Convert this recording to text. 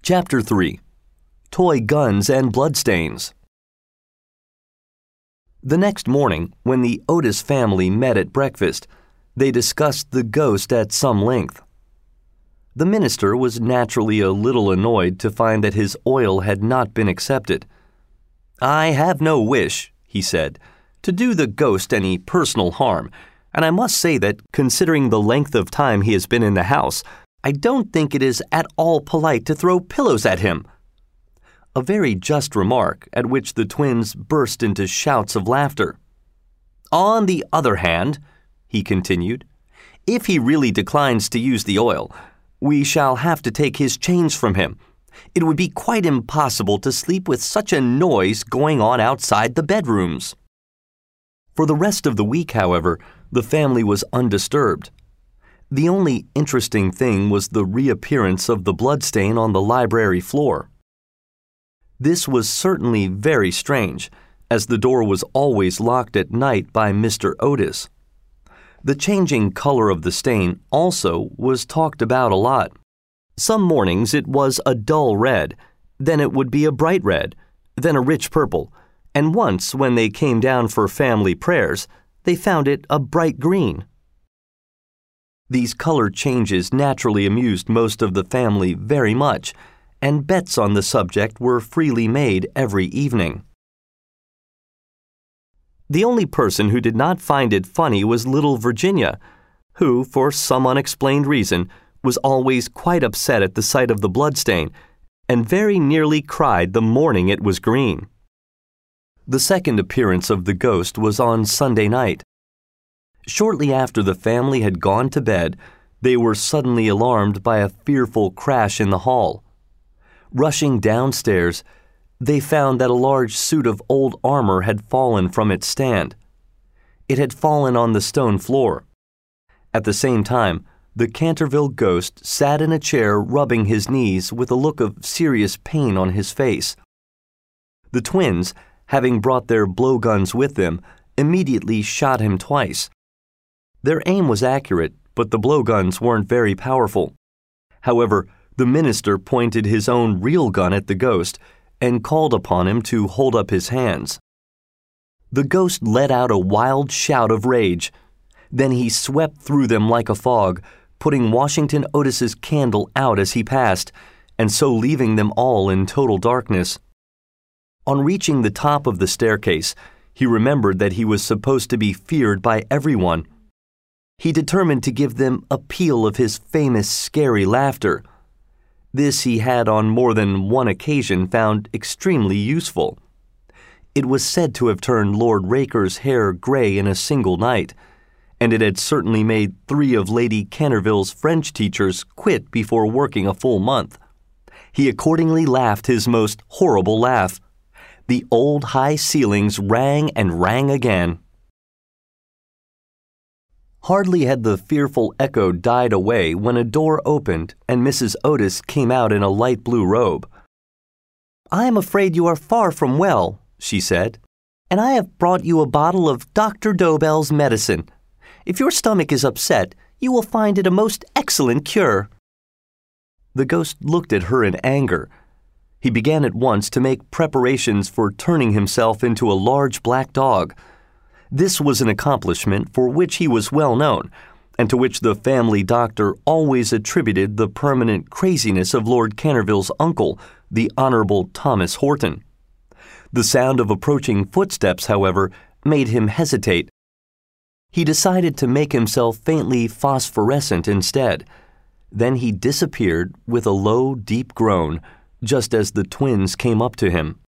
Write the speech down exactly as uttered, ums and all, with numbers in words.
Chapter three. Toy Guns and Bloodstains. The next morning, when the Otis family met at breakfast, they discussed the ghost at some length. The minister was naturally a little annoyed to find that his oil had not been accepted. "I have no wish," he said, "to do the ghost any personal harm, and I must say that, considering the length of time he has been in the house, I don't think it is at all polite to throw pillows at him." A very just remark, at which the twins burst into shouts of laughter. "On the other hand," he continued, "if he really declines to use the oil, we shall have to take his chains from him. It would be quite impossible to sleep with such a noise going on outside the bedrooms." For the rest of the week, however, the family was undisturbed. The only interesting thing was the reappearance of the bloodstain on the library floor. This was certainly very strange, as the door was always locked at night by Mister Otis. The changing color of the stain also was talked about a lot. Some mornings it was a dull red, then it would be a bright red, then a rich purple, and once when they came down for family prayers, they found it a bright green. These color changes naturally amused most of the family very much, and bets on the subject were freely made every evening. The only person who did not find it funny was little Virginia, who, for some unexplained reason, was always quite upset at the sight of the bloodstain, and very nearly cried the morning it was green. The second appearance of the ghost was on Sunday night. Shortly after the family had gone to bed, they were suddenly alarmed by a fearful crash in the hall. Rushing downstairs, they found that a large suit of old armor had fallen from its stand. It had fallen on the stone floor. At the same time, the Canterville ghost sat in a chair rubbing his knees with a look of serious pain on his face. The twins, having brought their blowguns with them, immediately shot him twice. Their aim was accurate, but the blowguns weren't very powerful. However, the minister pointed his own real gun at the ghost and called upon him to hold up his hands. The ghost let out a wild shout of rage. Then he swept through them like a fog, putting Washington Otis's candle out as he passed, and so leaving them all in total darkness. On reaching the top of the staircase, he remembered that he was supposed to be feared by everyone. He determined to give them a peal of his famous scary laughter. This he had on more than one occasion found extremely useful. It was said to have turned Lord Raker's hair gray in a single night, and it had certainly made three of Lady Canterville's French teachers quit before working a full month. He accordingly laughed his most horrible laugh. The old high ceilings rang and rang again. Hardly had the fearful echo died away when a door opened and Missus Otis came out in a light blue robe. "I am afraid you are far from well," she said, "and I have brought you a bottle of Doctor Dobell's medicine. If your stomach is upset, you will find it a most excellent cure." The ghost looked at her in anger. He began at once to make preparations for turning himself into a large black dog. This was an accomplishment for which he was well known, and to which the family doctor always attributed the permanent craziness of Lord Canterville's uncle, the Honorable Thomas Horton. The sound of approaching footsteps, however, made him hesitate. He decided to make himself faintly phosphorescent instead. Then he disappeared with a low, deep groan, just as the twins came up to him.